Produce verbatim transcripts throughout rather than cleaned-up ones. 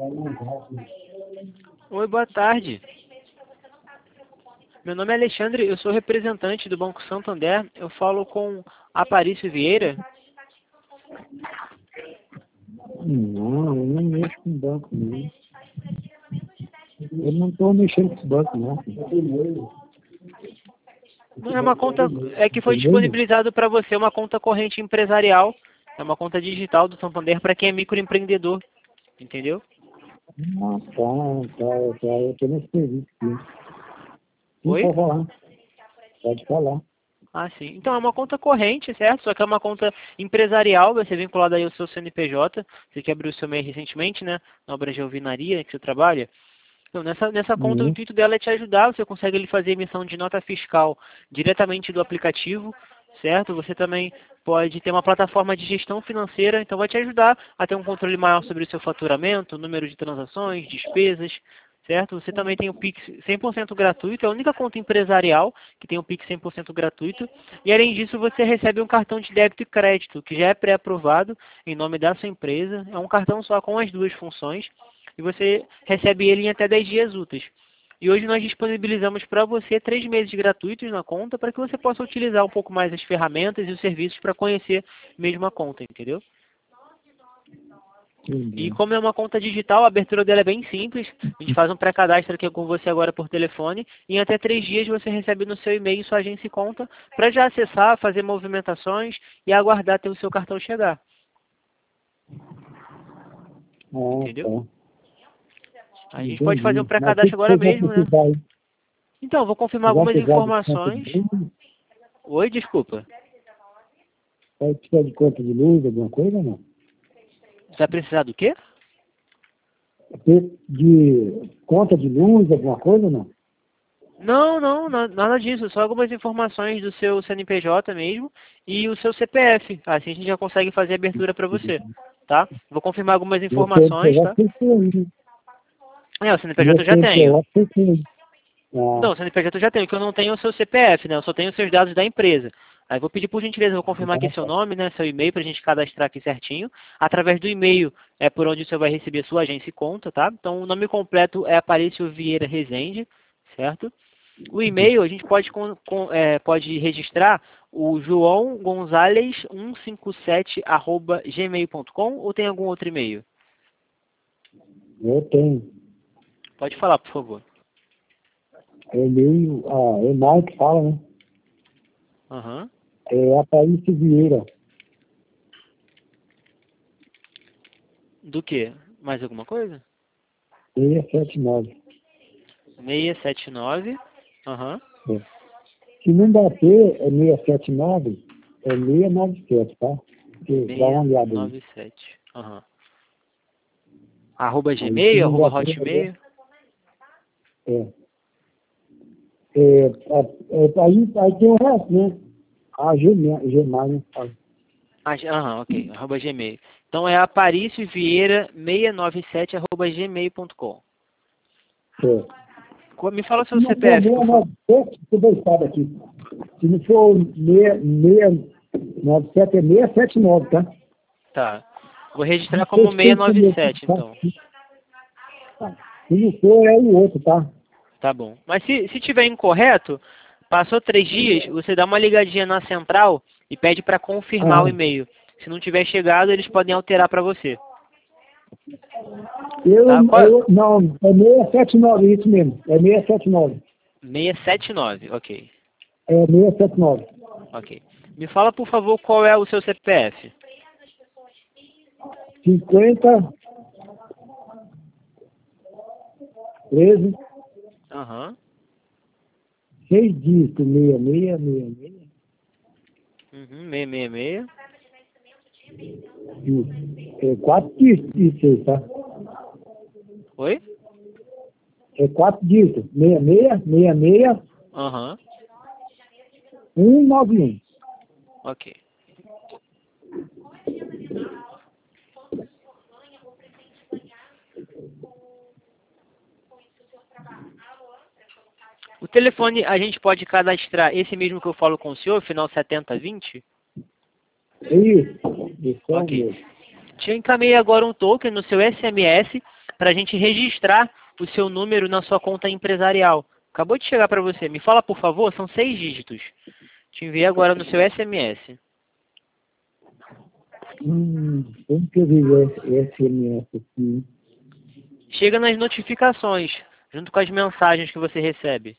Oi, boa tarde. Meu nome é Alexandre, eu sou representante do Banco Santander. Eu falo com Aparício Vieira. Não, eu não mexo com banco, não. Eu não estou mexendo com banco, não. Não é uma conta, é que foi disponibilizado para você uma conta corrente empresarial. É uma conta digital do Santander para quem é microempreendedor. Entendeu? Ah, tá, tá, tá. Eu estou nesse serviço aqui. Sim, Oi? pode falar. Pode falar. Ah, sim. Então é uma conta corrente, certo? Só que é uma conta empresarial, vai ser vinculada aí ao seu C N P J. Você que abriu o seu M E I recentemente, né? Na obra de alvenaria que você trabalha. Então, nessa, nessa conta, o Uhum. intuito dela é te ajudar. Você consegue ele fazer emissão de nota fiscal diretamente do aplicativo, certo? Você também pode ter uma plataforma de gestão financeira, então vai te ajudar a ter um controle maior sobre o seu faturamento, número de transações, despesas, certo? Você também tem o Pix cem por cento gratuito, é a única conta empresarial que tem o Pix cem por cento gratuito. E além disso, você recebe um cartão de débito e crédito, que já é pré-aprovado em nome da sua empresa. É um cartão só com as duas funções. E você recebe ele em até dez dias úteis. E hoje nós disponibilizamos para você três meses gratuitos na conta para que você possa utilizar um pouco mais as ferramentas e os serviços para conhecer mesmo a conta, entendeu? E Entendi. como é uma conta digital, a abertura dela é bem simples. A gente faz um pré-cadastro aqui com você agora por telefone. E em até três dias você recebe no seu e-mail sua agência e conta para já acessar, fazer movimentações e aguardar até o seu cartão chegar. Ah, Entendeu? tá. A gente pode fazer um Entendi. Mas o que pré-cadastro que agora vocês vão mesmo, né? precisar aí? Então, vou confirmar Vocês vão algumas precisar de conta de informações. luz? Oi, desculpa. Vai precisar de conta de luz, alguma coisa ou não? Você vai precisar do quê? De conta de luz, alguma coisa ou não? Não, não, na- nada disso. Só algumas informações do seu C N P J mesmo e o seu C P F. Assim a gente já consegue fazer a abertura para você, tá? Vou confirmar algumas Meu informações, C N P J tá? tem que ter aí. É, o C N P J Meu eu já tenho. C N P J tem que ter aí. Não, Ah, o C N P J eu já tenho, que eu não tenho o seu C P F, né? Eu só tenho os seus dados da empresa. Aí vou pedir por gentileza, vou confirmar aqui ah, seu tá. nome, né? Seu e-mail para a gente cadastrar aqui certinho. Através do e-mail é por onde você vai receber a sua agência e conta, tá? Então o nome completo é Aparício Vieira Rezende, certo? O e-mail a gente pode, com, com, é, pode registrar o joão gonzalez cento e cinquenta e sete arroba gmail ponto com ou tem algum outro e-mail? Eu tenho. Pode falar, por favor. É meio. Ah, é mais que fala, né? Aham. É Aparício Vieira. Do que? Mais alguma coisa? seiscentos e setenta e nove. seiscentos e setenta e nove. Aham. É. Se não bater, é seiscentos e setenta e nove, é seiscentos e noventa e sete, tá? Porque dá uma olhada aí. seiscentos e noventa e sete. Aham. Arroba Aí se Gmail, não arroba bater, Hotmail. é. É, é, é, aí, aí tem o resto, né? A Gmail, Gmail, né? Fala. Ah, Aham, ok. Arroba Gmail. Então é Aparício Vieira seiscentos e noventa e sete arroba gmail ponto com. É. Co- Me fala o Se seu não for C P F, por favor. seiscentos e noventa e sete, eu vou estar aqui. Se não for seiscentos e noventa e sete, é seiscentos e setenta e nove, tá? Tá. Vou registrar como Depois tem seiscentos e noventa e sete, tá? então. Se não for, é o outro, tá? Tá bom. Mas se, se tiver incorreto, passou três dias, você dá uma ligadinha na central e pede para confirmar Ah, o e-mail. Se não tiver chegado, eles podem alterar para você. eu, Tá? Qual é? eu, não, é seiscentos e setenta e nove, isso mesmo. É seiscentos e setenta e nove. seiscentos e setenta e nove, ok. É seiscentos e setenta e nove. Ok. Me fala, por favor, qual é o seu C P F. cinquenta, treze, Aham. seis dígitos, seis, seis, seis, seis. Uhum, seiscentos e sessenta e seis. Isso. É quatro dígitos, isso aí, tá? Oi? É quatro dígitos. seis, seis, seis, seis, Aham. um, nove, um. Ok. O telefone, a gente pode cadastrar esse mesmo que eu falo com o senhor, final setenta vinte? É isso. Isso é o Ok. mesmo. Te encaminhei agora um token no seu S M S para a gente registrar o seu número na sua conta empresarial. Acabou de chegar para você. Me fala, por favor, são seis dígitos. Te enviei agora no seu S M S. Hum, como que eu vi S M S aqui? Chega nas notificações, junto com as mensagens que você recebe.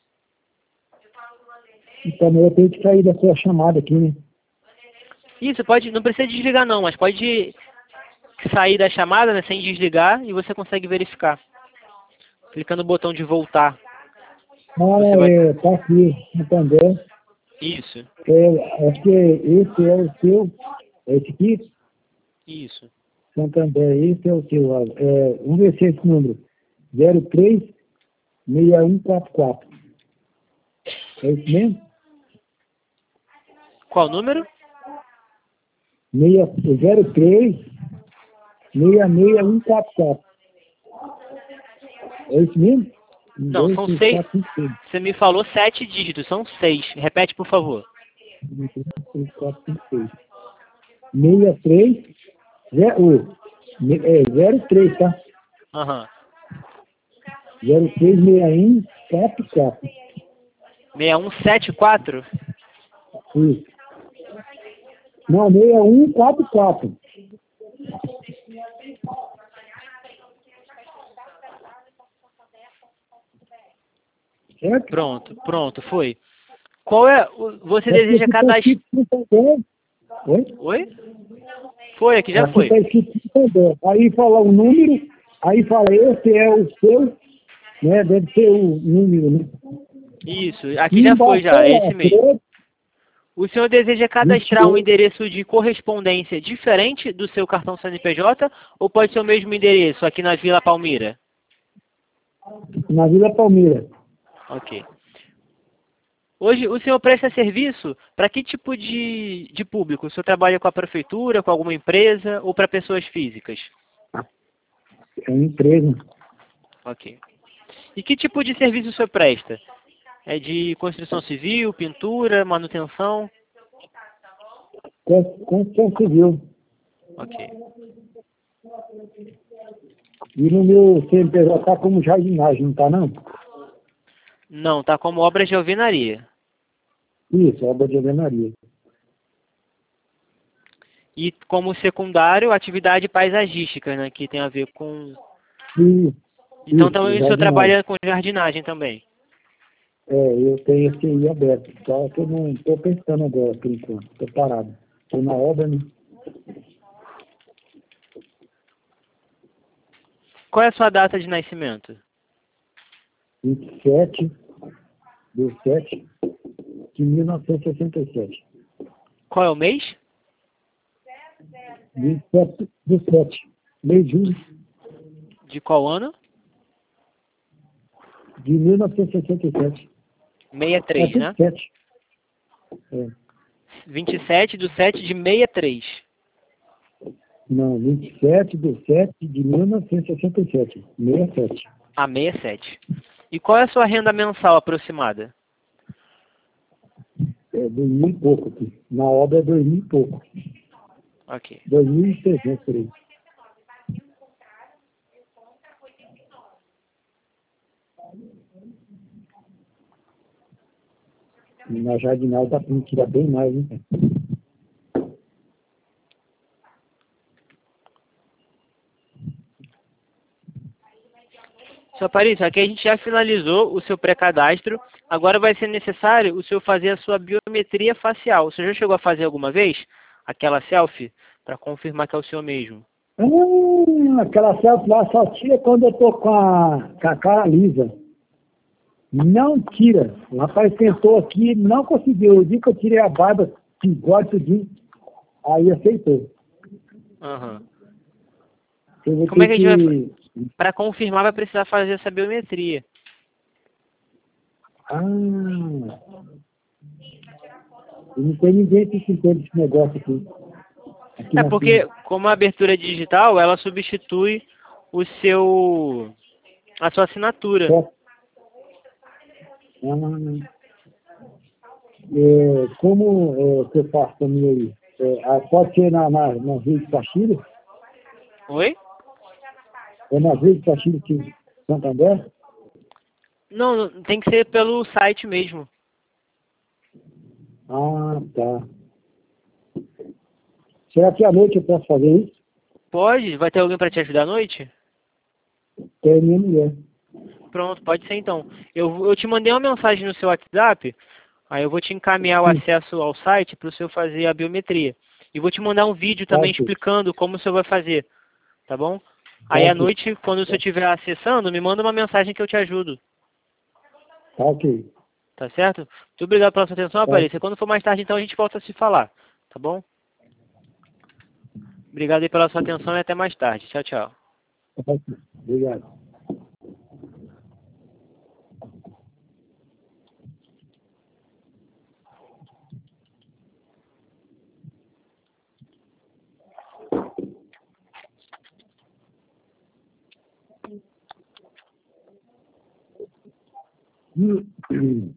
Então eu tenho que sair da sua chamada aqui, né? Isso, pode, não precisa desligar não, mas pode sair da chamada, né, sem desligar e você consegue verificar. Clicando no botão de voltar. Ah, Você vai... é, tá aqui, Santander. Isso, É, acho que esse é o seu, é esse aqui, isso. Santander, esse é o seu. ó. É, vamos ver se é esse número. zero três seis um quatro quatro. É isso mesmo? Qual o número? zero três seis seis um quatro quatro. É isso mesmo? Um, Não, dois, são três, seis. quatro, cinco, seis. Você me falou sete dígitos, são seis. Repete, por favor. Um, dois, três, quatro, cinco, seis. seis três, zero, é, zero três, tá? Aham. zero três seis um quatro quatro. seis um sete quatro? Isso. Não, seis um quatro quatro. Certo? Pronto, pronto, foi. Qual é. o- Você É deseja porque tá cadastrar. escrito Santander. Oi? Oi? Foi, aqui já Aqui foi. está escrito Santander. Aí fala o número, aí fala esse é o seu, né? Deve ser o número, né? Isso, aqui E já foi embaixo já, é é esse mesmo. crédito, O senhor deseja cadastrar um vinte e oito. endereço de correspondência diferente do seu cartão C N P J ou pode ser o mesmo endereço aqui na Vila Palmira? Na Vila Palmeira. Ok. Hoje o senhor presta serviço para que tipo de, de público? O senhor trabalha com a prefeitura, com alguma empresa ou para pessoas físicas? É uma empresa. Ok. E que tipo de serviço o senhor presta? É de construção civil, pintura, manutenção? Con- Construção civil. Ok. E no meu C N P J está como jardinagem, não está não? Não, tá como obras de alvenaria. Isso, obra de alvenaria. E como secundário, atividade paisagística, né? Que tem a ver com... E, Então isso, também o senhor jardinagem. trabalha com jardinagem também. É, eu tenho esse aí aberto, só que eu não estou pensando agora, por enquanto. Estou parado. Estou na obra, né? Qual é a sua data de nascimento? vinte e sete de sete de mil novecentos e sessenta e sete. Qual é o mês? vinte e sete de sete, mês de julho De qual ano? de mil novecentos e sessenta e sete. sessenta e três, É né? vinte e sete. É. vinte e sete do sete de sessenta e três. Não, vinte e sete de sete de mil novecentos e sessenta e sete. sessenta e sete. Ah, sessenta e sete. E qual é a sua renda mensal aproximada? É dois mil e pouco aqui. Na obra é dois mil e pouco. Ok. Dois mil e trezentos por aí. E na jardinagem dá para tirar bem mais, hein? Seu Aparício, aqui a gente já finalizou o seu pré-cadastro. Agora vai ser necessário o senhor fazer a sua biometria facial. O senhor já chegou a fazer alguma vez aquela selfie para confirmar que é o senhor mesmo? Hum, aquela selfie lá só tira quando eu tô com a, com a cara lisa. Não tira. O rapaz tentou aqui, não conseguiu. O dia que eu tirei a barba, bigode, tudinho, aí aceitou. Aham. Eu vou Como é ter que a gente vai... que... Para confirmar vai precisar fazer essa biometria. Ah, e não tem ninguém que entende esse negócio aqui. aqui É na porque, firma. como a abertura é digital, ela substitui o seu... a sua assinatura. Só- Ah, é, como é, que eu faço também aí? É, ah, pode ser na, na, na Rio de Castilho? Oi? É na Rede Caxias de Santander? Não, tem que ser pelo site mesmo. Ah, tá. Será que à noite eu posso fazer isso? Pode? Vai ter alguém para te ajudar à noite? Tem minha mulher. Pronto, pode ser então. Eu, eu te mandei uma mensagem no seu WhatsApp, aí eu vou te encaminhar o Sim. acesso ao site para o senhor fazer a biometria. E vou te mandar um vídeo Tá, também ok. explicando como o senhor vai fazer, tá bom? Tá, Aí à ok. noite, quando o senhor estiver acessando, me manda uma mensagem que eu te ajudo, Tá, ok. tá certo? Muito obrigado pela sua atenção, Tá, Aparência. Quando for mais tarde, então, a gente volta a se falar, tá bom? Obrigado aí pela sua atenção e até mais tarde. Tchau, tchau. tá, ok. Obrigado. Hum.